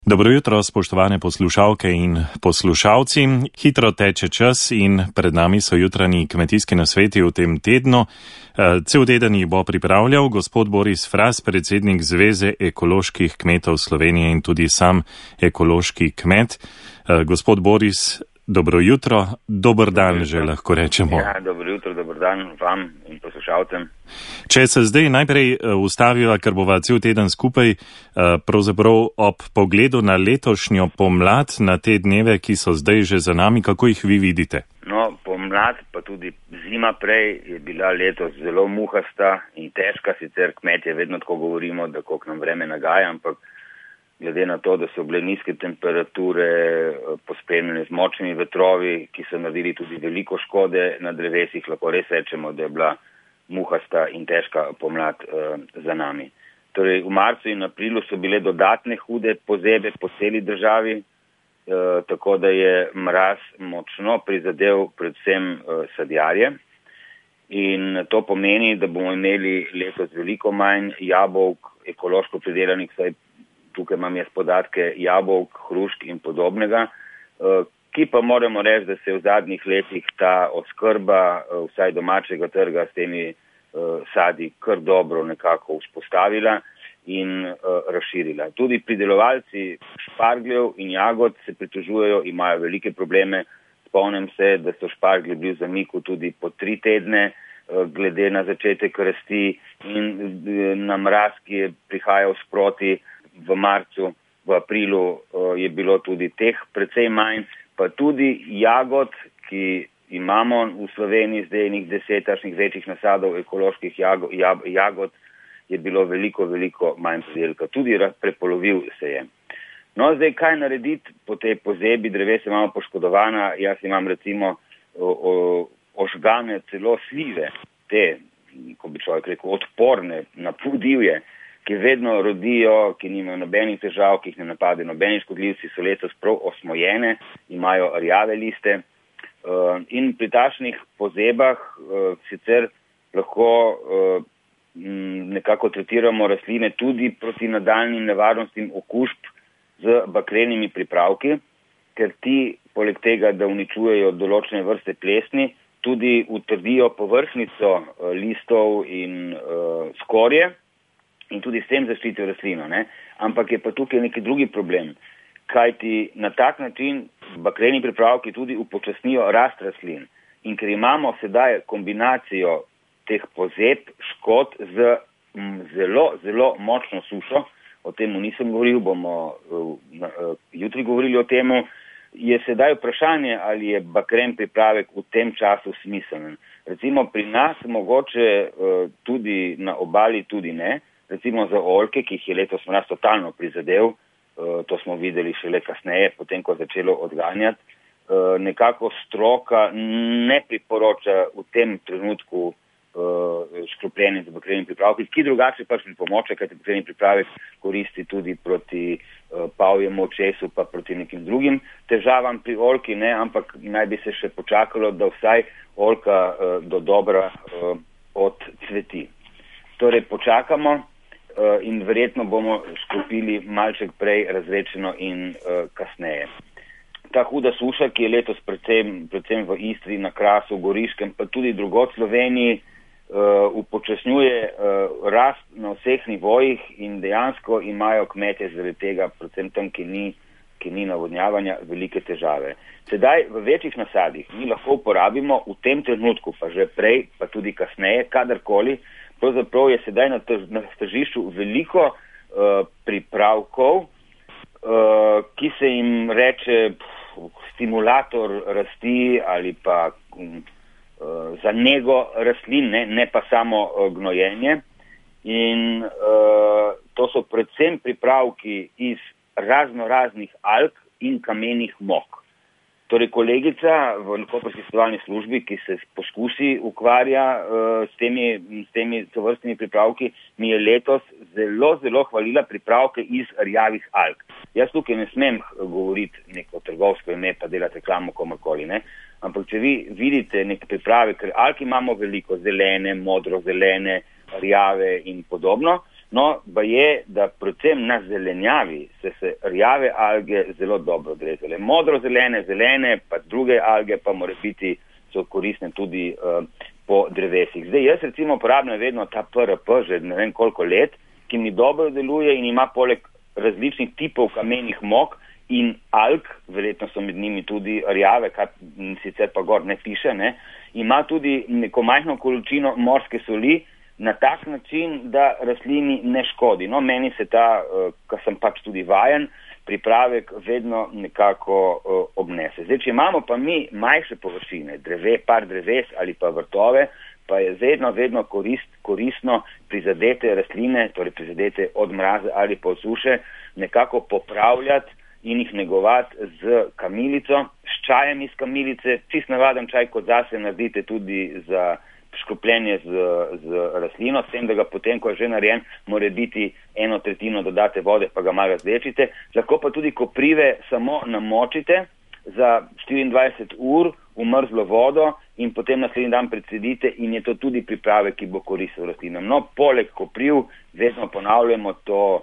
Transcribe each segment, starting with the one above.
Dobro jutro, spoštovane poslušalke in poslušalci. Hitro teče čas in pred nami so jutranji kmetijski nasveti v tem tednu. Cel teden jih bo pripravljal gospod Boris Fras, predsednik Zveze ekoloških kmetov Slovenije in tudi sam ekološki kmet. Gospod Boris, dobro jutro, dober dan že lahko rečemo. Ja, dobro jutro, dober dan vam in poslušalcem. Če se zdaj najprej ustaviva, ker bova cel teden skupaj, pravzaprav ob pogledu na letošnjo pomlad, na te dneve, ki so zdaj že za nami, kako jih vi vidite? No, pomlad pa tudi zima prej je bila letos zelo muhasta in težka, sicer kmetje vedno tako govorimo, da koliko nam vreme nagaja, ampak glede na to, da so bile nizke temperature pospremljene z močnimi vetrovi, ki so naredili tudi veliko škode na drevesih, lahko res rečemo, da je bila muhasta in težka pomlad za nami. Torej, v marcu in aprilu so bile dodatne hude pozebe po celi državi, tako da je mraz močno prizadel predvsem sadjarje. In to pomeni, da bomo imeli letos veliko manj jabolk, ekološko pridelanih, saj tukaj imam jaz podatke jabolk, hrušk in podobnega, ki pa moramo reči, da se je v zadnjih letih ta oskrba vsaj domačega trga s temi sadi kar dobro nekako vzpostavila in razširila. Tudi pridelovalci špargljev in jagod se pritožujejo, imajo velike probleme. Spomnim se, da so šparglji bili v zamiku tudi po 3 tedne, glede na začetek rasti in na mraz, ki je prihajal sproti v marcu, v aprilu je bilo tudi teh precej manj, pa tudi jagod, ki imamo v Sloveniji zdaj enih 10 takšnih večjih nasadov ekoloških jagod, je bilo veliko manj pridelka. Tudi prepolovil se je. No, zdaj kaj narediti po tej pozebi, drevesa imamo poškodovana, jaz imam recimo ožgane celo slive, te, ko bi človek rekel, odporne na divje, ki vedno rodijo, ki nimajo nobenih težav, ki jih ne napade nobeni škodljivci, so letos prav osmojene, imajo rjave liste. In pri takšnih pozebah sicer lahko nekako tretiramo rastline tudi proti nadaljnjim nevarnostim okužb z bakrenimi pripravki, ker ti poleg tega, da uničujejo določene vrste plesni, tudi utrdijo površnico listov in skorje, in tudi s tem zaščitijo rastlino, ne? Ampak je pa tukaj neki drugi problem, kajti na tak način bakreni pripravki tudi upočasnijo rast rastlin. In ker imamo sedaj kombinacijo teh pozeb, škod z zelo močno sušo, o tem nisem govoril, bomo jutri govorili o tem, je sedaj vprašanje, ali je bakren pripravek v tem času smiseln. Recimo pri nas mogoče tudi na obali tudi ne, recimo za oljke, ki jih je letos mraz totalno prizadel, to smo videli šele kasneje, potem ko je začelo odganjati, nekako stroka ne priporoča v tem trenutku škropljenje z bakrenimi pripravki, ki drugače pač pripomoče, kajti bakreni pripravek koristi tudi proti pavjemu očesu, pa proti nekim drugim težavam pri oljki, ne, ampak naj bi se še počakalo, da vsaj oljka do dobra odcveti. Torej počakamo in verjetno bomo škropili malček prej razvečeno in kasneje. Ta huda suša, ki je letos predvsem v Istri, na Krasu, Goriškem, pa tudi drugod v Sloveniji, upočasnjuje rast na vseh nivojih in dejansko imajo kmetje zaradi tega, predvsem tam, ki ni navodnjavanja, velike težave. Sedaj v večjih nasadih mi lahko uporabimo v tem trenutku, pa že prej, pa tudi kasneje, kadarkoli. Pravzaprav je sedaj na tržišču veliko pripravkov, ki se jim reče stimulator rasti ali pa za nego rastlin, ne pa samo gnojenje. In to so predvsem pripravki iz raznih alg in kamenih mok. Torej kolegica v Koprski svetovalni službi, ki se poskusi ukvarja s temi tovrstnimi pripravki, mi je letos zelo hvalila pripravke iz rjavih alg. Jaz tukaj ne smem govoriti neko trgovsko ime, pa delati reklamo komorkoli, ne? Ampak če vi vidite neke priprave, ker alg imamo veliko, zelene, modro-zelene, rjave in podobno, No, pa je, da predvsem na zelenjavi se rjave alge zelo dobro odrezale. Modro-zelene, zelene, pa druge alge pa mora biti so koristne tudi po drevesih. Zdaj, jaz recimo uporabljam vedno ta PRP že ne vem koliko let, ki mi dobro deluje in ima poleg različnih tipov kamenih mok in alg, verjetno so med njimi tudi rjave, kar sicer pa gor ne piše, ne, ima tudi neko majhno količino morske soli, na tak način, da rastlini ne škodi. No, meni se ta, kar sem pač tudi vajen, pripravek vedno nekako obnese. Zdaj, če imamo pa mi manjše površine, par dreves ali pa vrtove, pa je vedno koristno prizadete rastline, torej prizadete od mraza ali pa od suše, nekako popravljati in jih negovati z kamilico, s čajem iz kamilice, čist navaden čaj, kot zase naredite tudi za škropljenje z rastlino, s tem, da ga potem, ko je že narejen, mora biti 1/3 dodate vode, pa ga malo razvlečite. Lahko pa tudi koprive samo namočite za 24 ur v mrzlo vodo in potem naslednji dan precedite in je to tudi pripravek, ki bo koristil rastlinam. No, poleg kopriv vedno ponavljamo to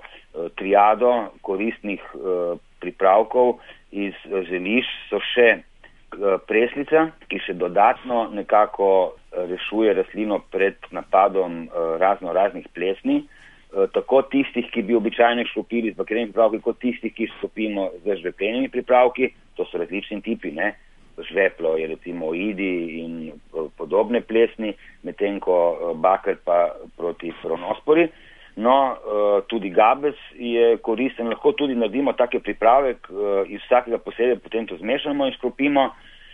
triado koristnih pripravkov iz zelišč, so še preslica, ki še dodatno nekako rešuje rastlino pred napadom raznih plesni, tako tistih, ki bi običajno škropili z bakrenimi pripravki, kot tistih, ki škropimo z žveplenimi pripravki, to so različni tipi, ne, žveplo je recimo oidi in podobne plesni, medtem ko baker pa proti pronospori. No, tudi gabes je koristen, lahko tudi naredimo take pripravek, iz vsakega posebej potem to zmešamo in škropimo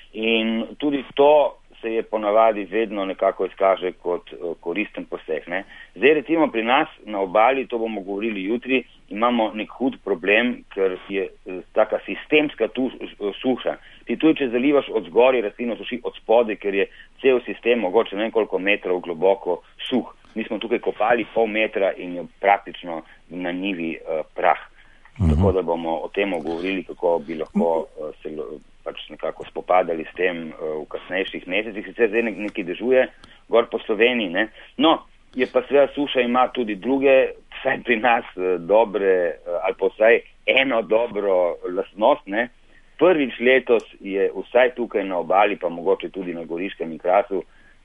in tudi to se je ponavadi vedno nekako izkaže kot koristen poseg. Ne. Zdaj recimo pri nas na obali, to bomo govorili jutri, imamo nek hud problem, ker je taka sistemska suša. Ti tudi, če zalivaš od zgori, rastlino suši od spode, ker je cel sistem mogoče ne koliko metrov globoko suh. Mi smo tukaj kopali pol metra in je praktično na njivi prah. Tako da bomo o tem govorili, kako bi lahko se pač nekako spopadali s tem v kasnejših mesecih. Sicer zdaj nekaj dežuje gor po Sloveniji, ne. No, je pa seveda suša ima tudi druge, vsaj pri nas dobre, ali pa vsaj eno dobro lastnost, ne. Prvič letos je vsaj tukaj na obali, pa mogoče tudi na Goriškem in Krasu,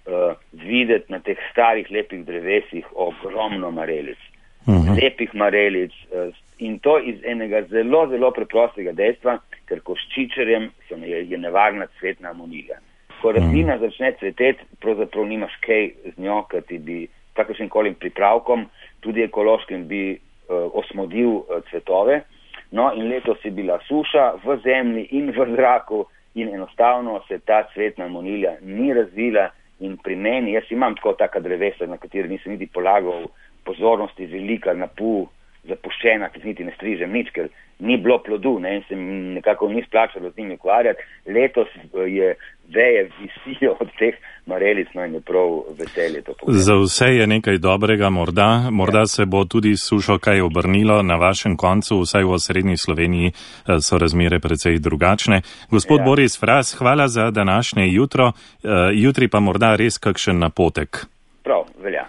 videti na teh starih lepih drevesih ogromno marelic. Lepih marelic in to iz enega zelo, zelo preprostega dejstva, ker ko s čičerjem je nevarna cvetna amonilija. Ko rastlina začne cveteti, pravzaprav nimaš kaj z njo, ker ti bi kakršnim kolim pripravkom, tudi ekološkim, bi osmodil cvetove. No in letos je bila suša v zemlji in v zraku in enostavno se ta cvetna amonilija ni razvila in pri meni, jaz imam tako taka drevesa, na kateri nisem niti polagal pozornosti, velika, napu, zapuščena, ki niti ne strižem nič, ker ni bilo plodu, ne, in se nekako ni splačalo z njimi ukvarjati. Letos je veje visijo od teh marelic, no in je prav veselje to povedati. Za vse je nekaj dobrega, morda se bo tudi sušo kaj obrnilo na vašem koncu, vsaj v osrednji Sloveniji so razmere precej drugačne. Gospod Boris Fras, hvala za današnje jutro, jutri pa morda res kakšen napotek. Prav, velja.